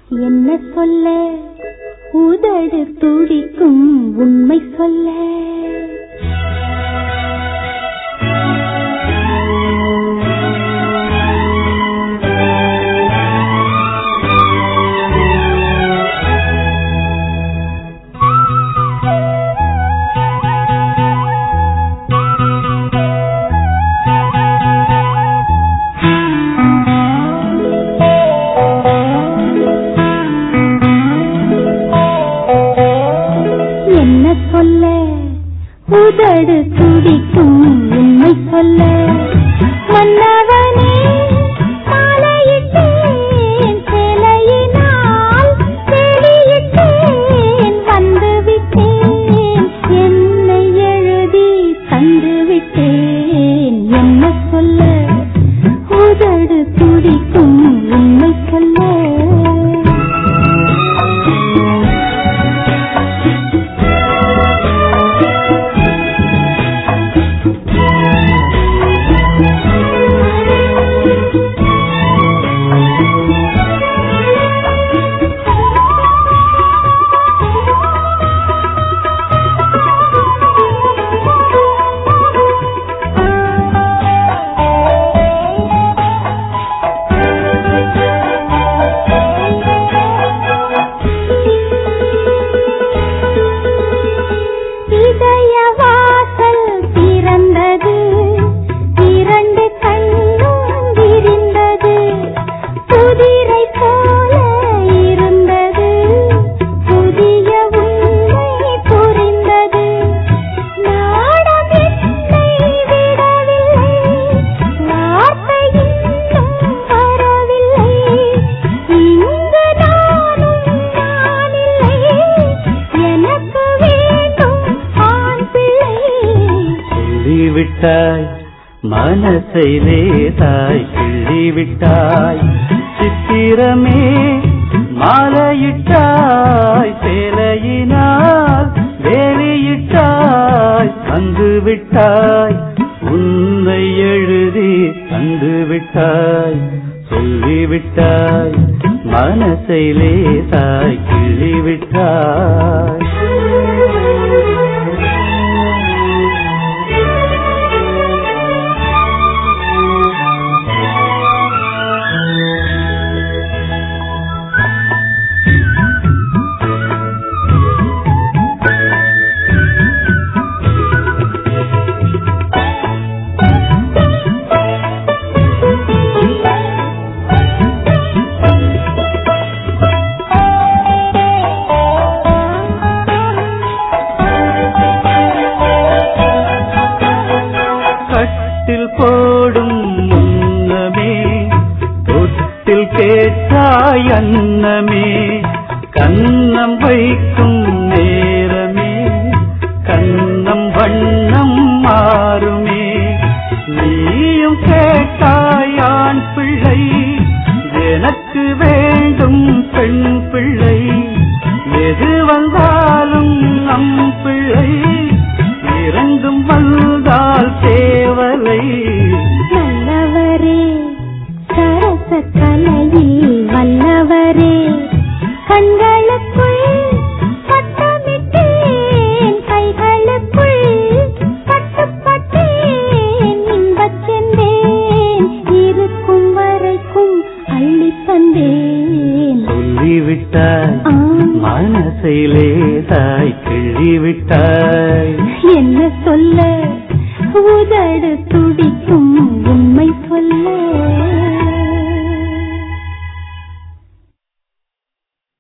என்ன சொல்ல உதடு துடிக்கும் உண்மை சொல்ல. உதடு துடிக்கும் உண்மை சொல்ல. மன்னவனே மாலையிட்டேன் சேலையினால் வெளியிட்டேன் வந்து விட்டேன் என்னை எழுதி தந்து விட்டேன். என்ன சொல்ல உதடு துடிக்கும் உண்மை சொல்ல. விட்டாய் மனசை லேசாய் கிள்ளி விட்டாய். சித்திரமே மாலையிட்டாய் சேலையினால் வேலியிட்டாய் வந்து விட்டாய் உன்னை எழுதி தந்து விட்டாய். சொல்லிவிட்டாய் மனசை லேசாய் கிள்ளி விட்டாய். போடும் முன்னமே தொட்டில் கேட்டாய் அன்னமே. கன்னம் வைக்கும் நேரமே கன்னம் வண்ணம் மாறுமே. நீயும் கேட்டாய் ஆண் பிள்ளை எனக்கு வேண்டும் பெண் பிள்ளை. எது வந்தாலும் நம் பிள்ளை இரண்டும் வந்தால் தேவலை. நல்லவரே சரச கலையில் வல்லவரே கண்களுக்குள் பட்டமிட்டேன் கைகளுக்குள் பட்டுப்பட்டேன் இன்பச் சென்றேன் இருக்கும் வரைக்கும் அள்ளி தந்தேன். சொல்லிவிட்டாய் மனசை லேசாய் கிள்ளிவிட்டாய். என்ன சொல்ல உதடு துடிக்கும் உண்மை சொல்ல.